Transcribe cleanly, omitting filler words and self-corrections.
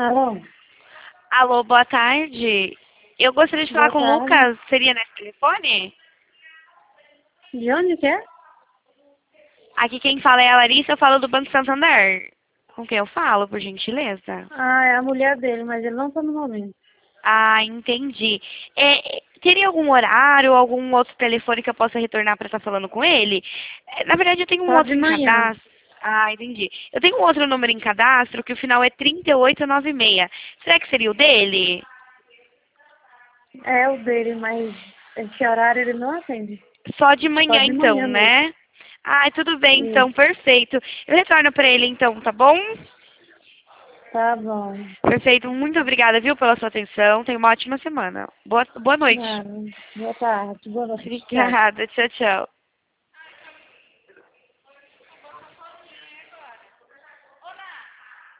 Alô, Alô, boa tarde. Eu gostaria de falar boa com o tarde. Lucas. Seria nesse telefone? De onde que é? Aqui quem fala é a Larissa, eu falo do Banco Santander. Com quem eu falo, por gentileza? Ah, é a mulher dele, mas ele não tá no momento. Ah, entendi. Teria algum horário, algum outro telefone que eu possa retornar para estar falando com ele? Na verdade, eu tenho um Só de outro em manhã. cadastro. Ah, entendi. Eu tenho um outro número em cadastro que o final é 3896. Será que seria o dele? É o dele, mas esse horário ele não atende. Só de Só manhã, de então, manhã mesmo. né? Ai, tudo bem, Isso. então, perfeito. Eu retorno para ele, então, tá bom? Tá bom. Perfeito, muito obrigada, viu, pela sua atenção. Tenha uma ótima semana. Boa noite. Ah, boa tarde, boa noite. Tchau. Obrigada, tchau, tchau.